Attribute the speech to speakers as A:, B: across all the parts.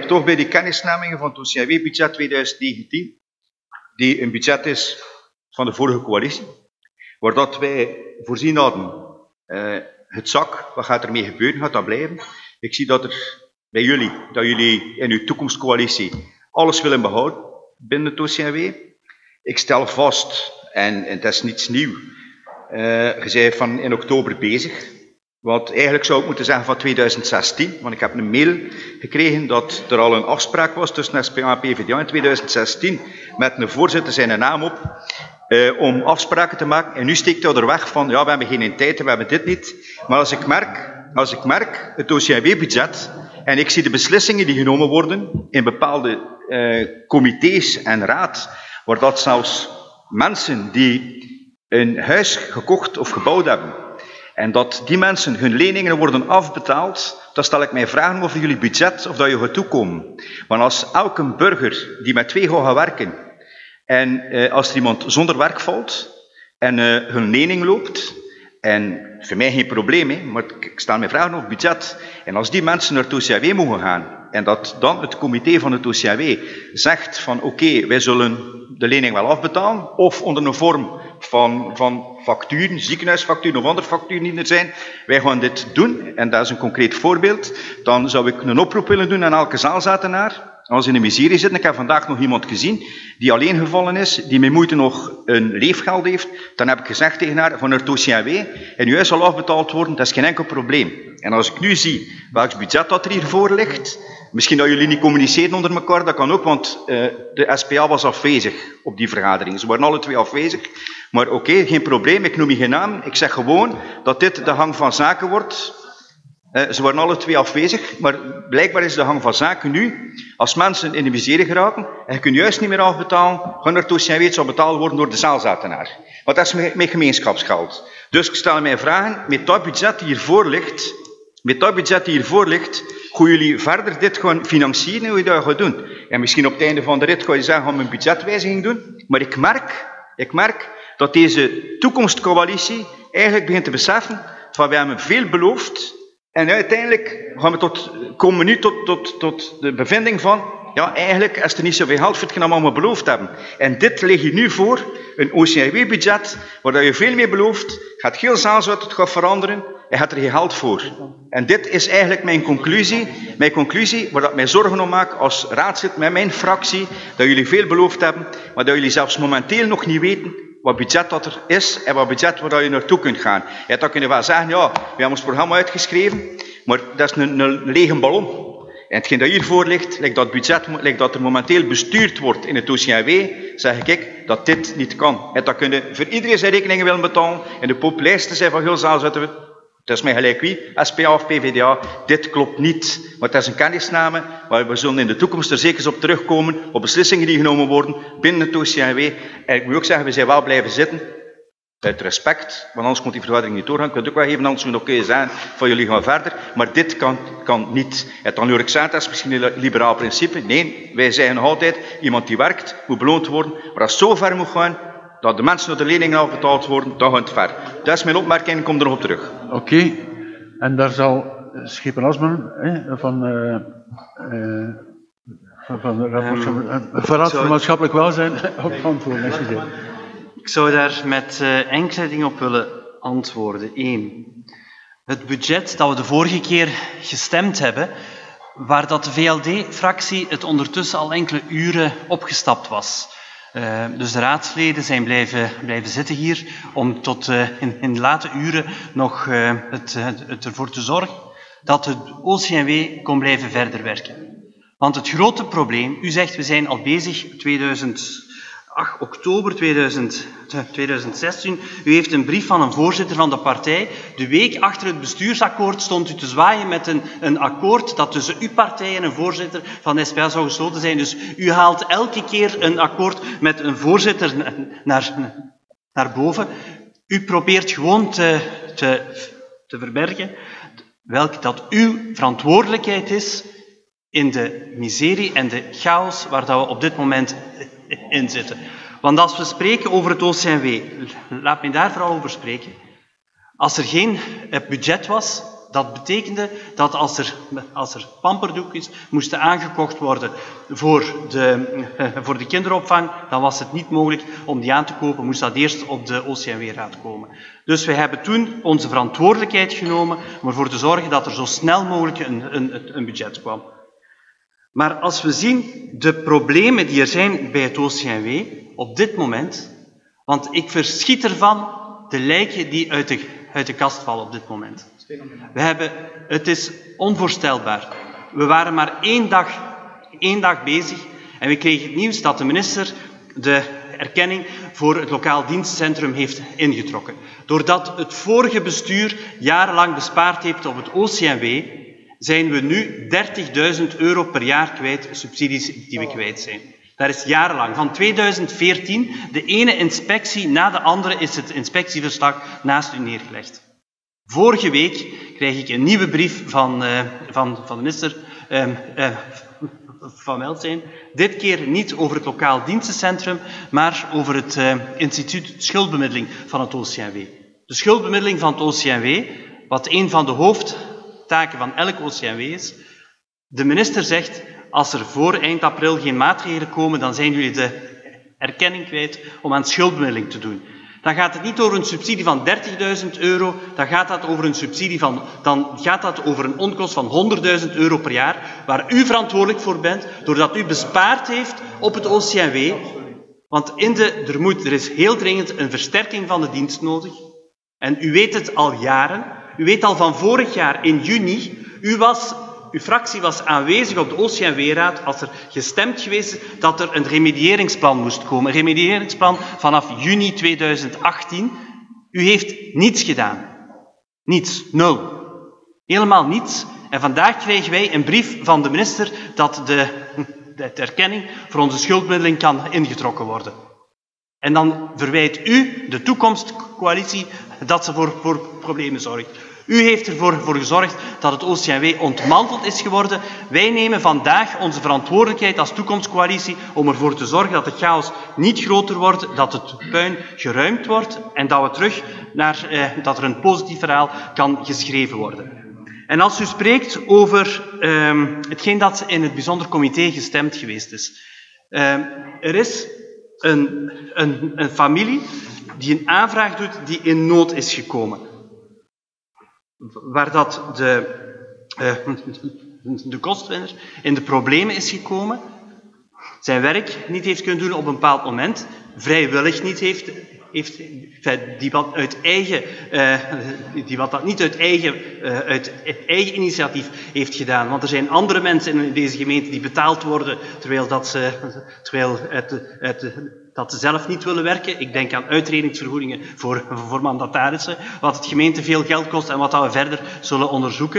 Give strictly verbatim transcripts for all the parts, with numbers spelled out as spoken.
A: ik toch bij die kennisnemingen van het O C M W-budget twintig negentien, die een budget is van de vorige coalitie, waar dat wij voorzien hadden, uh, het zak, wat gaat ermee gebeuren, gaat dat blijven. Ik zie dat er bij jullie, dat jullie in uw toekomstcoalitie alles willen behouden binnen het O C M W. Ik stel vast, en, en dat is niets nieuw, uh, je bent van in oktober bezig. Want eigenlijk zou ik moeten zeggen van twintig zestien, want ik heb een mail gekregen dat er al een afspraak was tussen S P A en P V D A in twintig zestien met een voorzitter zijn naam op uh, om afspraken te maken. En nu steekt hij er weg van, ja, we hebben geen tijd, we hebben dit niet. Maar als ik merk, als ik merk het O C M W-budget en ik zie de beslissingen die genomen worden in bepaalde uh, comité's en raad, waar dat zelfs mensen die een huis gekocht of gebouwd hebben, en dat die mensen hun leningen worden afbetaald, dan stel ik mij vragen over jullie budget of dat je gaat toekomen. Want als elke burger die met twee gaat werken, en eh, als er iemand zonder werk valt, en eh, hun lening loopt, en voor mij geen probleem, hè, maar ik stel mij vragen over budget, en als die mensen naar het O C M W mogen gaan, en dat dan het comité van het O C M W zegt van oké, okay, wij zullen de lening wel afbetalen, of onder een vorm van, van facturen, ziekenhuisfacturen of andere facturen die er zijn, wij gaan dit doen, en dat is een concreet voorbeeld, dan zou ik een oproep willen doen aan elke zaalzatenaar. Als in een miserie zit, ik heb vandaag nog iemand gezien die alleen gevallen is, die met moeite nog een leefgeld heeft, dan heb ik gezegd tegen haar, van het O C M W, en uw huis zal afbetaald worden, dat is geen enkel probleem. En als ik nu zie welk budget dat er hiervoor ligt, misschien dat jullie niet communiceren onder elkaar, dat kan ook, want uh, de S P A was afwezig op die vergadering. Ze waren alle twee afwezig. Maar oké, okay, geen probleem, ik noem je geen naam. Ik zeg gewoon dat dit de gang van zaken wordt. Uh, ze waren alle twee afwezig, maar blijkbaar is de gang van zaken nu, als mensen in de miserie geraken, en je kunt juist niet meer afbetalen, gaan naar het O C M W, het zal betaald worden door de zaalzatenaar. Want dat is met gemeenschapsgeld. Dus ik stel mij vragen, met dat budget die hiervoor ligt, met dat budget die hiervoor ligt, gaan jullie verder dit gaan financieren, hoe je dat gaat doen. En misschien op het einde van de rit ga je zeggen, gaan we een budgetwijziging doen. Maar ik merk, ik merk dat deze toekomstcoalitie eigenlijk begint te beseffen van wij hebben veel beloofd en uiteindelijk gaan we tot, komen we nu tot, tot, tot de bevinding van ja, eigenlijk is er niet zoveel geld voor hetgeen dat we allemaal beloofd hebben. En dit ligt je nu voor, een O C M W-budget, waar je veel meer belooft, gaat heel zelfs wat het gaat veranderen, en gaat er geen geld voor. En dit is eigenlijk mijn conclusie, mijn conclusie, waar ik mij zorgen om maak als raadslid met mijn fractie, dat jullie veel beloofd hebben, maar dat jullie zelfs momenteel nog niet weten wat budget dat er is en wat budget waar je naartoe kunt gaan. Je had dan kunnen wel zeggen, ja, we hebben ons programma uitgeschreven, maar dat is een, een lege ballon. En hetgeen dat hiervoor ligt, lijkt dat budget, lijkt dat er momenteel bestuurd wordt in het O C M W, zeg ik dat dit niet kan. En dat kunnen voor iedereen zijn rekeningen willen betalen en de populairste zijn van heel zaal zetten we. Het is mij gelijk wie, S P A of P V D A, dit klopt niet. Maar het is een kennisname, maar we zullen in de toekomst er zeker op terugkomen, op beslissingen die genomen worden binnen het O C M W. En ik moet ook zeggen, we zijn wel blijven zitten, uit respect, want anders komt die vergadering niet doorgaan. Ik kan het ook wel even anders nog kunnen zijn van jullie gaan verder, maar dit kan, kan niet. En dan hoor ik zeggen, dat is misschien een liberaal principe. Nee, wij zeggen nog altijd, iemand die werkt, moet beloond worden. Maar als het zo ver moet gaan, dat de mensen door de leningen afbetaald worden, dan gaat het ver. Dat is mijn opmerking, ik kom er nog op terug.
B: Oké, okay. En daar zal Schipper Asman hè, van, uh, uh, van, van de Raad voor Maatschappelijk Welzijn op antwoorden.
C: Ik zou daar met uh, enkele dingen op willen antwoorden. Eén, het budget dat we de vorige keer gestemd hebben, waar dat de V L D-fractie het ondertussen al enkele uren opgestapt was. Uh, dus de raadsleden zijn blijven, blijven zitten hier om tot uh, in, in late uren nog uh, het, het, het ervoor te zorgen dat het O C M W kon blijven verder werken. Want het grote probleem, u zegt we zijn al bezig, tweeduizend acht, oktober tweeduizend, tweeduizend zestien, u heeft een brief van een voorzitter van de partij. De week achter het bestuursakkoord stond u te zwaaien met een, een akkoord dat tussen uw partij en een voorzitter van de S P A zou gesloten zijn. Dus u haalt elke keer een akkoord met een voorzitter naar, naar boven. U probeert gewoon te, te, te verbergen welke dat uw verantwoordelijkheid is in de miserie en de chaos waar dat we op dit moment in zitten. Want als we spreken over het O C M W, laat me daar vooral over spreken. Als er geen budget was, Dat betekende dat als er, als er pamperdoekjes moesten aangekocht worden voor de, voor de kinderopvang, dan was het niet mogelijk om die aan te kopen, moest dat eerst op de O C M W-raad komen. Dus wij hebben toen onze verantwoordelijkheid genomen om ervoor te zorgen dat er zo snel mogelijk een, een, een budget kwam. Maar als we zien de problemen die er zijn bij het O C M W op dit moment, want ik verschiet ervan de lijken die uit de, uit de kast vallen op dit moment. We hebben, het is onvoorstelbaar. We waren maar één dag, één dag bezig en we kregen het nieuws dat de minister de erkenning voor het lokaal dienstcentrum heeft ingetrokken. Doordat het vorige bestuur jarenlang bespaard heeft op het O C M W, zijn we nu dertigduizend euro per jaar kwijt, subsidies die we kwijt zijn. Dat is jarenlang. Van tweeduizend veertien, de ene inspectie na de andere, is het inspectieverslag naast u neergelegd. Vorige week krijg ik een nieuwe brief van, uh, van, van de minister uh, uh, van Welzijn. Dit keer niet over het lokaal dienstencentrum, maar over het uh, instituut schuldbemiddeling van het O C M W. De schuldbemiddeling van het O C M W, wat een van de hoofdtaken van elk O C M W is. De minister zegt, als er voor eind april geen maatregelen komen, dan zijn jullie de erkenning kwijt om aan schuldbemiddeling te doen. Dan gaat het niet over een subsidie van dertigduizend euro, dan gaat dat over een subsidie van, dan gaat dat over een onkost van honderdduizend euro per jaar, waar u verantwoordelijk voor bent, doordat u bespaard heeft op het O C M W. Want in de, er, moet, er is heel dringend een versterking van de dienst nodig. En u weet het al jaren. U weet al van vorig jaar in juni, u was... Uw fractie was aanwezig op de O C M W-raad als er gestemd geweest is dat er een remedieringsplan moest komen. Een remedieringsplan vanaf juni tweeduizend achttien. U heeft niets gedaan. Niets. Nul. Helemaal niets. En vandaag kregen wij een brief van de minister dat de, de erkenning voor onze schuldbemiddeling kan ingetrokken worden. En dan verwijt u de toekomstcoalitie dat ze voor, voor problemen zorgt. U heeft ervoor voor gezorgd dat het O C M W ontmanteld is geworden. Wij nemen vandaag onze verantwoordelijkheid als toekomstcoalitie om ervoor te zorgen dat de chaos niet groter wordt, dat het puin geruimd wordt en dat, we terug naar, eh, dat er een positief verhaal kan geschreven worden. En als u spreekt over eh, hetgeen dat in het bijzonder comité gestemd geweest is. Eh, er is een, een, een familie die een aanvraag doet die in nood is gekomen. Waar dat de, uh, de kostwinner in de problemen is gekomen, zijn werk niet heeft kunnen doen op een bepaald moment, vrijwillig niet heeft, heeft die wat uit eigen, uh, die wat dat niet uit eigen, uh, uit eigen initiatief heeft gedaan. Want er zijn andere mensen in deze gemeente die betaald worden, terwijl dat ze, terwijl het, het, dat ze zelf niet willen werken. Ik denk aan uitredingsvergoedingen voor, voor mandatarissen, wat het gemeente veel geld kost en wat dat we verder zullen onderzoeken.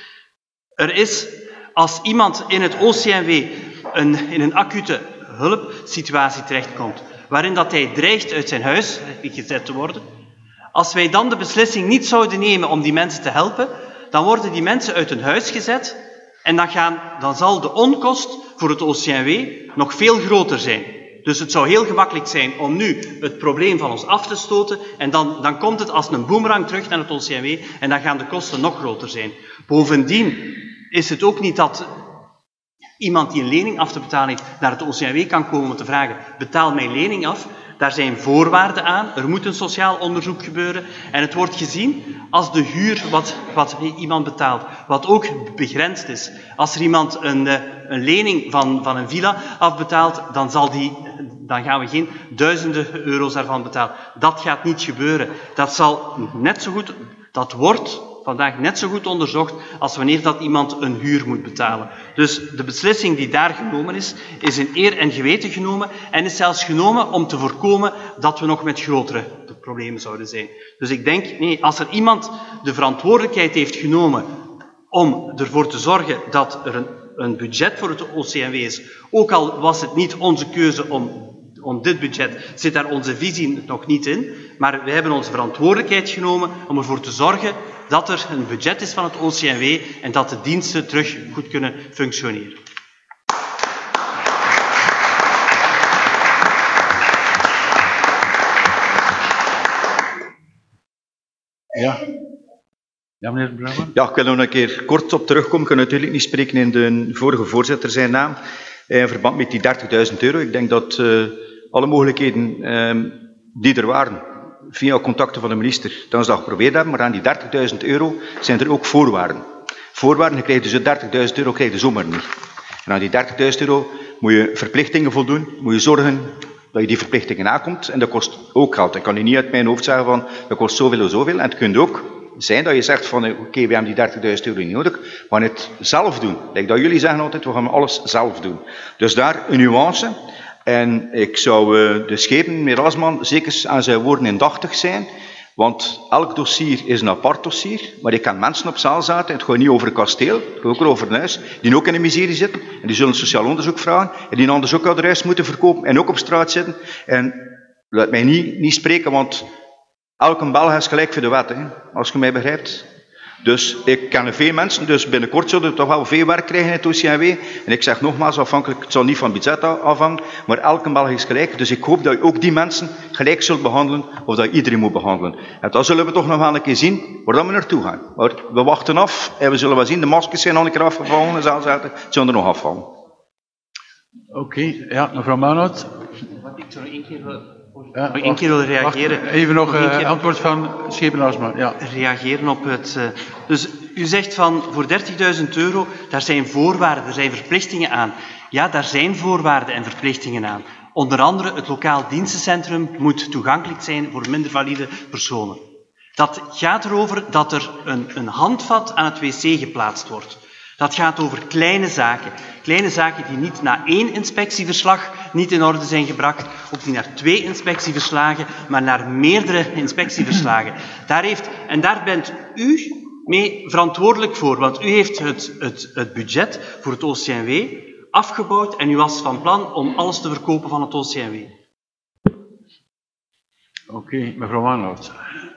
C: Er is, als iemand in het O C M W een, in een acute hulpsituatie terechtkomt, waarin dat hij dreigt uit zijn huis gezet te worden, als wij dan de beslissing niet zouden nemen om die mensen te helpen, dan worden die mensen uit hun huis gezet en dan, gaan, dan zal de onkost voor het O C M W nog veel groter zijn. Dus het zou heel gemakkelijk zijn om nu het probleem van ons af te stoten en dan, dan komt het als een boemerang terug naar het O C M W en dan gaan de kosten nog groter zijn. Bovendien is het ook niet dat iemand die een lening af te betalen heeft naar het O C M W kan komen om te vragen, betaal mijn lening af. Daar zijn voorwaarden aan, er moet een sociaal onderzoek gebeuren en het wordt gezien als de huur wat, wat iemand betaalt, wat ook begrensd is. Als er iemand een, een lening van, van een villa afbetaalt, dan, zal die, dan gaan we geen duizenden euro's daarvan betalen. Dat gaat niet gebeuren. Dat zal net zo goed, dat wordt vandaag net zo goed onderzocht als wanneer dat iemand een huur moet betalen. Dus de beslissing die daar genomen is, is in eer en geweten genomen en is zelfs genomen om te voorkomen dat we nog met grotere problemen zouden zijn. Dus ik denk, nee, als er iemand de verantwoordelijkheid heeft genomen om ervoor te zorgen dat er een, een budget voor het O C M W is, ook al was het niet onze keuze om om dit budget, zit daar onze visie nog niet in, maar we hebben onze verantwoordelijkheid genomen om ervoor te zorgen dat er een budget is van het O C M W en dat de diensten terug goed kunnen functioneren.
B: Ja, Ja, meneer Brouwer?
A: Ja, ik wil nog een keer kort op terugkomen. Ik kan natuurlijk niet spreken in de vorige voorzitter zijn naam. In verband met die dertigduizend euro. Ik denk dat uh, alle mogelijkheden uh, die er waren, via contacten van de minister, dat ze dat geprobeerd hebben. Maar aan die dertigduizend euro zijn er ook voorwaarden. Voorwaarden, je krijgt dus dertigduizend euro, krijg je zomaar niet. En aan die dertigduizend euro moet je verplichtingen voldoen, moet je zorgen dat je die verplichtingen nakomt. En dat kost ook geld. Ik kan je niet uit mijn hoofd zeggen van, dat kost zoveel of zoveel. En het kunt ook zijn dat je zegt van, oké, okay, we hebben die dertigduizend euro niet nodig, we gaan het zelf doen. Like dat jullie zeggen altijd, we gaan alles zelf doen. Dus daar een nuance. En ik zou uh, de schepen, meneer Asman, zeker aan zijn woorden indachtig zijn. Want elk dossier is een apart dossier, maar je kan mensen op zaal zetten, het gaat niet over een kasteel, het gaat ook over een huis, die ook in de miserie zitten, en die zullen sociaal onderzoek vragen, en die anders ook al huis moeten verkopen, en ook op straat zitten. En laat mij niet, niet spreken, want elke Belg is gelijk voor de wet, hè, als je mij begrijpt. Dus ik ken veel mensen, dus binnenkort zullen we toch wel veel werk krijgen in het O C M W. En ik zeg nogmaals, afhankelijk, het zal niet van budget afhangen, maar elke Belg is gelijk. Dus ik hoop dat je ook die mensen gelijk zult behandelen, of dat je iedereen moet behandelen. En dan zullen we toch nog wel een keer zien waar we naartoe gaan. Maar we wachten af en we zullen wel zien, de maskers zijn al een keer afgevallen, en zelfs het zullen er nog afvallen.
B: Oké, okay, ja, mevrouw Maanhout.
C: Wat ik zo nog één keer wil...
B: Ja,
C: nog één keer wil reageren.
B: Wacht, even nog uh,
C: keer
B: antwoord van Schepen Asma. Ja.
C: Reageren op het... Uh, dus u zegt van voor dertigduizend euro, daar zijn voorwaarden, er zijn verplichtingen aan. Ja, daar zijn voorwaarden en verplichtingen aan. Onder andere het lokaal dienstencentrum moet toegankelijk zijn voor minder valide personen. Dat gaat erover dat er een, een handvat aan het wc geplaatst wordt. Dat gaat over kleine zaken. Kleine zaken die niet na één inspectieverslag niet in orde zijn gebracht, of niet naar twee inspectieverslagen, maar naar meerdere inspectieverslagen. Daar heeft, en daar bent u mee verantwoordelijk voor, want u heeft het, het, het budget voor het O C M W afgebouwd en u was van plan om alles te verkopen van het O C M W.
B: Oké, okay, mevrouw Maanhout.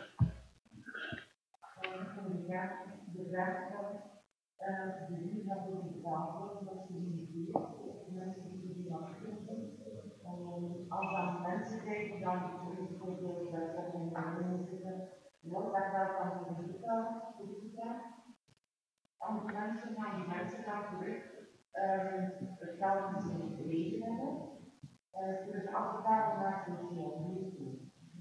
D: Als dan mensen kijken, dan bijvoorbeeld op een kamer zitten, wordt daar wel van de visita. Aan de mensen gaan die mensen dan terug het geld dat ze niet gekregen hebben, kunnen ze afbetalen naar het sociaal toe.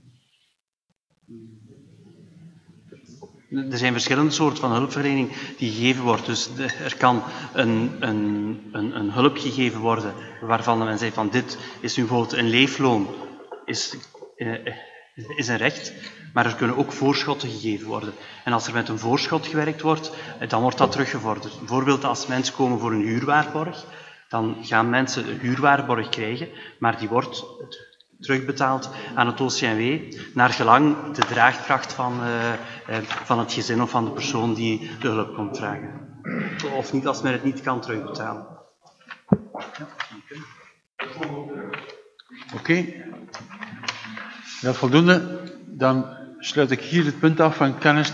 C: Er zijn verschillende soorten van hulpverlening die gegeven wordt. Dus de, er kan een, een, een, een hulp gegeven worden waarvan men zegt van dit is nu bijvoorbeeld een leefloon, is, uh, is een recht, maar er kunnen ook voorschotten gegeven worden. En als er met een voorschot gewerkt wordt, dan wordt dat teruggevorderd. Bijvoorbeeld als mensen komen voor een huurwaarborg, dan gaan mensen een huurwaarborg krijgen, maar die wordt terugbetaald aan het O C M W, naar gelang de draagkracht van, uh, uh, van het gezin of van de persoon die de hulp komt vragen. Of niet als men het niet kan terugbetalen.
B: Oké. Okay. Dat voldoende. Dan sluit ik hier het punt af van kennis.